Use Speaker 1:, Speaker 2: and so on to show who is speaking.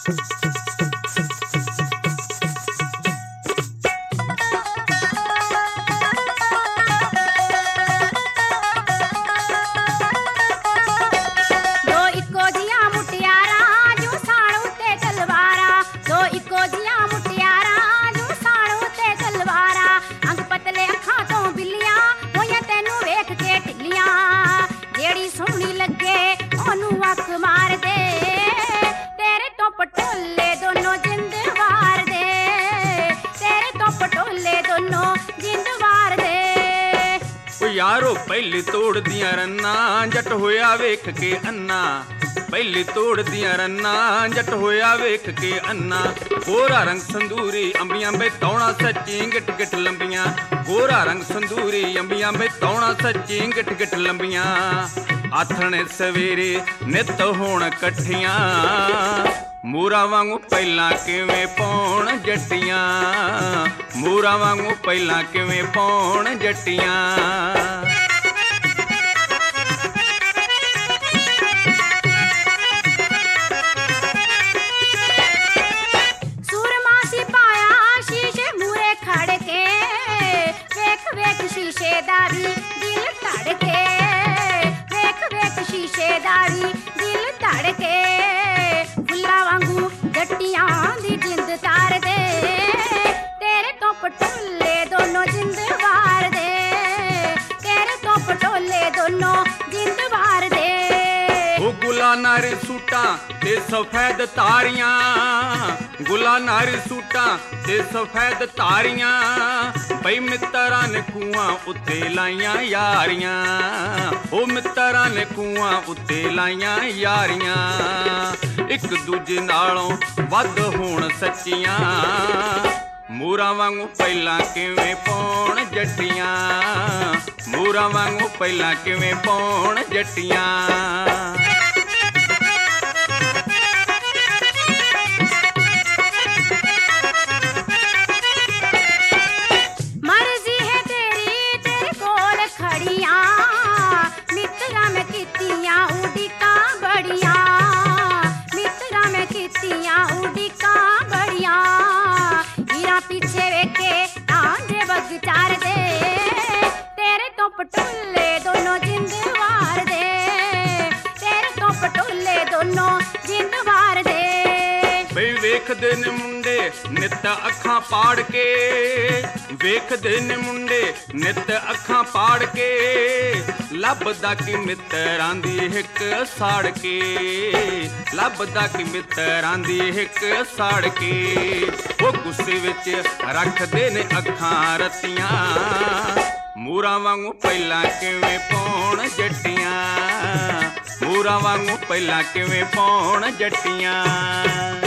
Speaker 1: यारो पहली तोड़ दियां रन्ना जट होया वेख के अन्ना, पहली तोड़ दियां रन्ना जट होया वेख के अन्ना। गोरा रंग संदूरी अंबियां बे तौणा सच्ची गिट गिट लंबियां, गोरा रंग संदूरी अंबियां बे तौणा सच्ची गिट गिट लंबियां। आथणे सवेरे नित होण कट्ठियां, मूरा वांगू पहला किवें पौण जट्टियां, मूरा वांगू पहला किवें पौण जट्टियां।
Speaker 2: शीशेदारी दिल धड़के, वेख वेख शीशेदारी दिल धड़के। फुल्ला वांगू जट्टियां दी जिंद तार दे, तेरे तो पटोले दोनों जिंद वार दे, तेरे तो पटोले दोनों जिंद वार दे।
Speaker 1: ओ गुला नारी सूटा ते सफेद तारियां, गुला नारी सूटा ते सफेद तारियां। बई मित्तरां ने कुआं उत्ते लाइयां यारियां, ओ मित्तरां ने कुआं उत्ते लाइयां यारियां। एक दूजे नालों वध होण सच्चियां, मूरा वांगू पहला किवें पौण जट्टियां, मूरा वांगू पहला किवें पौण जट्टियां।
Speaker 2: पीछे वेखे आंजे बग चार दे, तेरे तो पटोले दोनों जिंद वार दे, तेरे तो पटोले दोनों जिंद वार दे।
Speaker 1: बई वेखदे ने मुंडे नित अखां पाड़ के, वेखदे ने मुंडे नित अखां पाड़ के। लभदा कि मित्तरां दी हिक साड़ के, लभदा कि मित्तरां दी हिक साड़ के। वो गुस्से विच रखदे ने अखां रत्तियां, मूरा वांगू पहला किवें पौण जट्टियां, मूरा वांगू पहला किवें पौण जट्टियां।